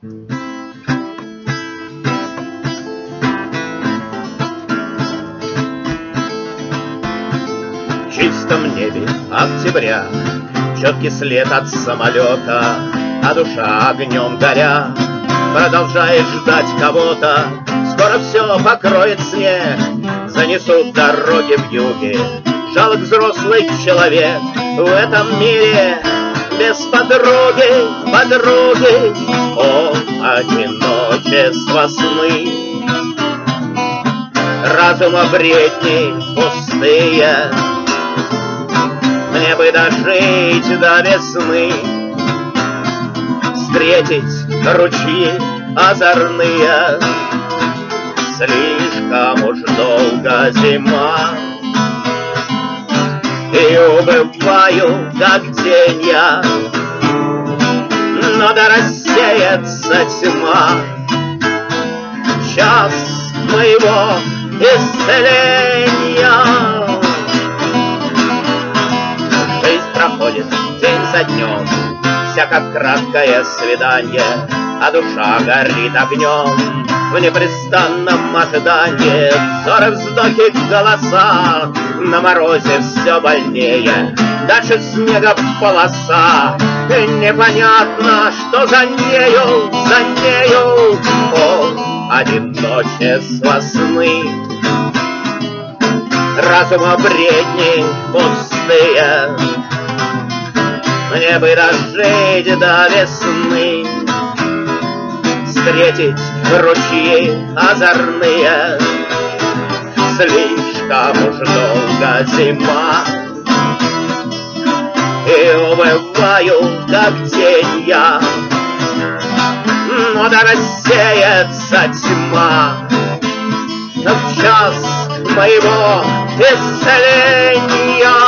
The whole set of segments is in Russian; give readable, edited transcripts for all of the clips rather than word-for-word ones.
В чистом небе октября четкий след от самолета, а душа огнем горя продолжает ждать кого-то. Скоро все покроет снег, занесут дороги в юге. Жалок взрослый человек в этом мире без подруги, подруги. О, одиночество сны, разума бредни пустые. Мне бы дожить до весны, встретить ручьи озорные. Слишком уж долго зима, и убываю, как тень я, но да рассеется тьма. Час моего исцеления. Жизнь проходит день за днем, вся как краткое свидание, а душа горит огнем в непрестанном ожидании. Взоры, вздохи, голоса, на морозе все больнее, дальше снега полоса. И непонятно, что за нею, за нею. О, одиночество сны, разума бредни пустые. Мне бы дожить до весны, встретить ручьи озорные. Слишком уж долго зима, и убываю, как тень я, но да рассеется тьма. В час моего исцеления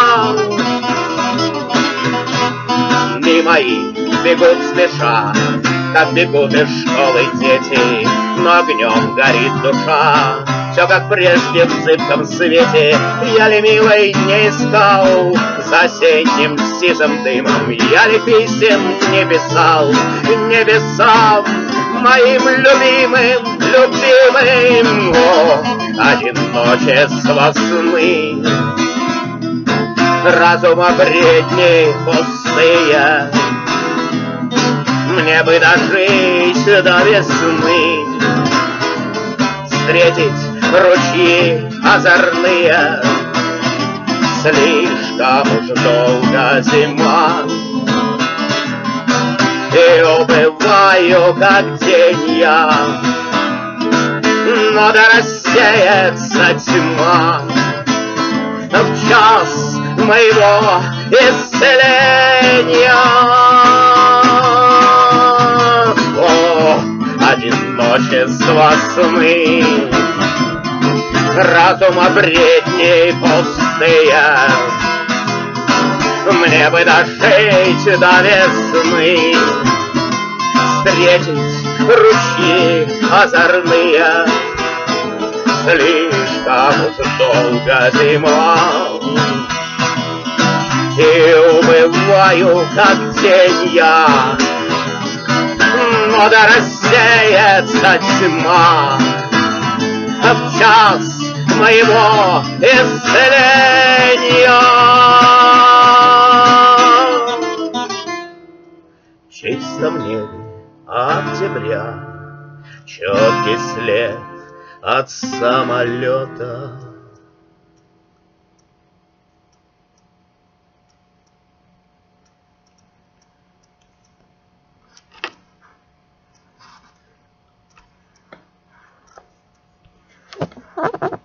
дни мои бегут спеша, как бегут из школы дети, но огнем горит душа. Все как прежде в зыбком свете. Я ли, милой, не искал за осенним сизым дымом, я ли писем не писал небесам моим любимым, любимым. О, одиночество сны, разума бредни пустые. Мне бы дожить до весны, встретить ручьи озорные. Слишком уж долго зима, и убываю, как тень я, но да рассеется тьма. В час моего исцеления. О, одиночество сны, разума бредни пустые. Мне бы дожить до весны, встретить ручьи озорные. Слишком уж долго зима, и убываю, как тень я, но да рассеется тьма. В час моего исцеления. В чистом небе октября четкий след от самолета. Ha ha ha.